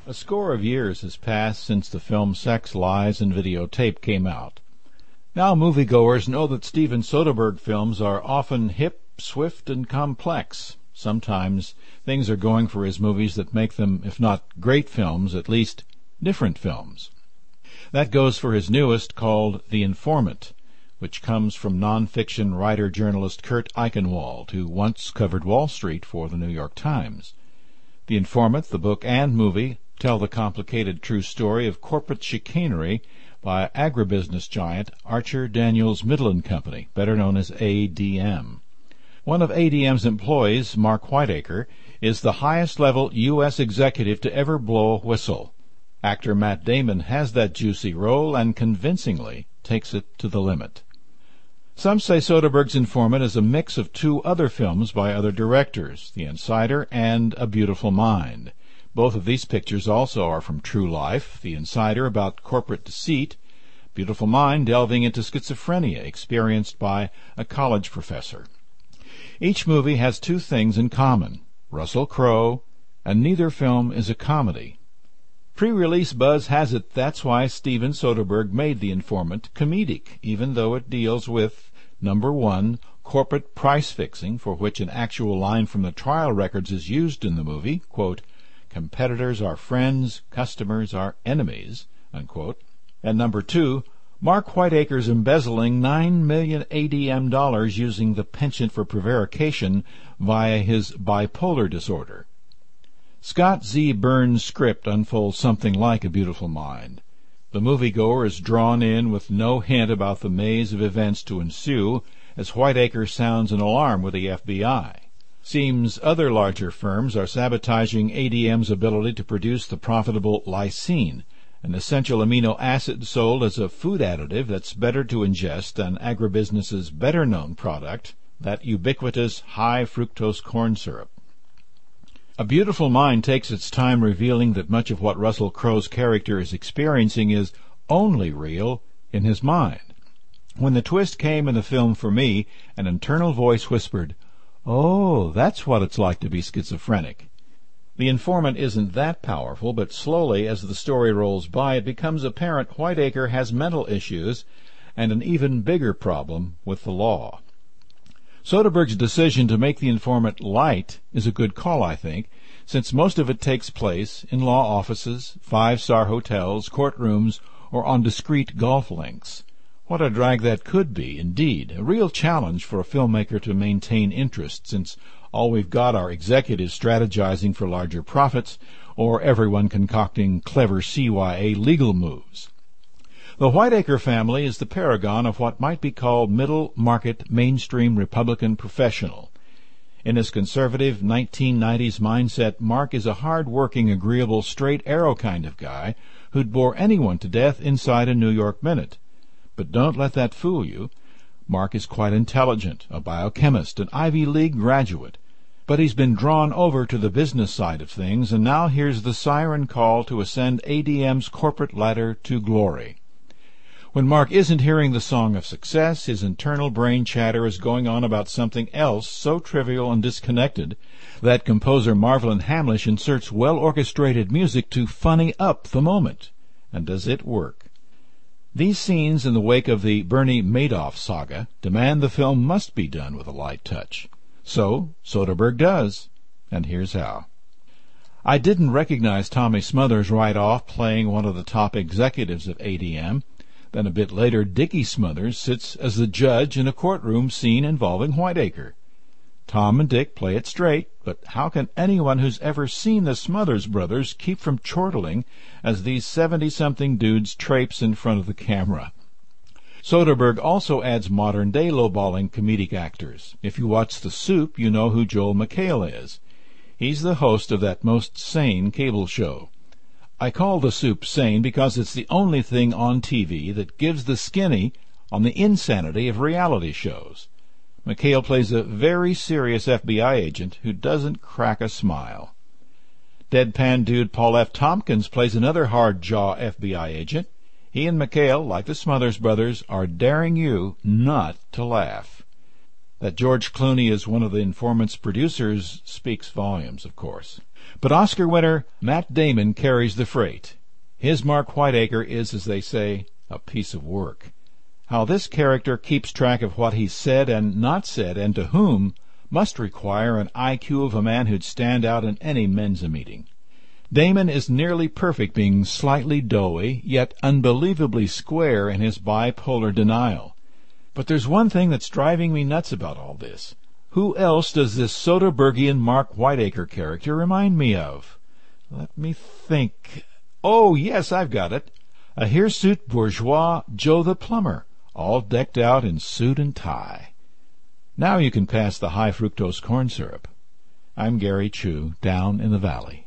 A score of years has passed since the film Sex, Lies, and Videotape came out. Now moviegoers know that Steven Soderbergh films are often hip, swift, and complex. Sometimes things are going for his movies that make them, if not great films, at least different films. That goes for his newest, called The Informant, which comes from nonfiction writer-journalist Kurt Eichenwald, who once covered Wall Street for the New York Times. The Informant, the book and movie, tell the complicated true story of corporate chicanery by agribusiness giant Archer Daniels Midland Company, better known as ADM. One of ADM's employees, Mark Whiteacre, is the highest-level U.S. executive to ever blow a whistle. Actor Matt Damon has that juicy role and convincingly takes it to the limit. Some say Soderbergh's Informant is a mix of two other films by other directors, The Insider and A Beautiful Mind. Both of these pictures also are from true life, The Insider about corporate deceit, Beautiful Mind delving into schizophrenia experienced by a college professor. Each movie has two things in common: Russell Crowe, and neither film is a comedy. Pre-release buzz has it that's why Steven Soderbergh made The Informant comedic, even though it deals with, number one, corporate price-fixing, for which an actual line from the trial records is used in the movie, quote, "Competitors are friends, customers are enemies," unquote. And number two, Mark Whiteacre's embezzling $9 million ADM using the penchant for prevarication via his bipolar disorder. Scott Z. Burns' script unfolds something like A Beautiful Mind. The moviegoer is drawn in with no hint about the maze of events to ensue as Whiteacre sounds an alarm with the FBI. Seems other larger firms are sabotaging ADM's ability to produce the profitable lysine, an essential amino acid sold as a food additive that's better to ingest than agribusiness's better-known product, that ubiquitous high-fructose corn syrup. A Beautiful Mind takes its time revealing that much of what Russell Crowe's character is experiencing is only real in his mind. When the twist came in the film for me, an internal voice whispered, "Oh, that's what it's like to be schizophrenic." The Informant isn't that powerful, but slowly, as the story rolls by, it becomes apparent Whiteacre has mental issues and an even bigger problem with the law. Soderbergh's decision to make The Informant light is a good call, I think, since most of it takes place in law offices, five-star hotels, courtrooms, or on discreet golf links. What a drag that could be, indeed, a real challenge for a filmmaker to maintain interest, since all we've got are executives strategizing for larger profits, or everyone concocting clever CYA legal moves. The Whiteacre family is the paragon of what might be called middle-market, mainstream Republican professional. In his conservative 1990s mindset, Mark is a hard-working, agreeable, straight-arrow kind of guy who'd bore anyone to death inside a New York minute. But don't let that fool you. Mark is quite intelligent, a biochemist, an Ivy League graduate. But he's been drawn over to the business side of things, and now hears the siren call to ascend ADM's corporate ladder to glory. When Mark isn't hearing the song of success, his internal brain chatter is going on about something else so trivial and disconnected that composer Marvin Hamlish inserts well-orchestrated music to funny up the moment. And does it work? These scenes in the wake of the Bernie Madoff saga demand the film must be done with a light touch. So Soderbergh does, and here's how. I didn't recognize Tommy Smothers right off playing one of the top executives of ADM. Then a bit later, Dickie Smothers sits as the judge in a courtroom scene involving Whiteacre. Tom and Dick play it straight, but how can anyone who's ever seen the Smothers Brothers keep from chortling as these 70-something dudes traipse in front of the camera? Soderbergh also adds modern-day lowballing comedic actors. If you watch The Soup, you know who Joel McHale is. He's the host of that most sane cable show. I call The Soup sane because it's the only thing on TV that gives the skinny on the insanity of reality shows. McHale plays a very serious FBI agent who doesn't crack a smile. Deadpan dude Paul F. Tompkins plays another hard-jaw FBI agent. He and McHale, like the Smothers Brothers, are daring you not to laugh. That George Clooney is one of The Informant's producers speaks volumes, of course. But Oscar winner Matt Damon carries the freight. His Mark Whiteacre is, as they say, a piece of work. How this character keeps track of what he's said and not said, and to whom, must require an IQ of a man who'd stand out in any Mensa meeting. Damon is nearly perfect, being slightly doughy, yet unbelievably square in his bipolar denial. But there's one thing that's driving me nuts about all this. Who else does this Soderbergian Mark Whiteacre character remind me of? Let me think. Oh, yes, I've got it. A hirsute bourgeois Joe the plumber, all decked out in suit and tie. Now you can pass the high fructose corn syrup. I'm Gary Chu, down in the valley.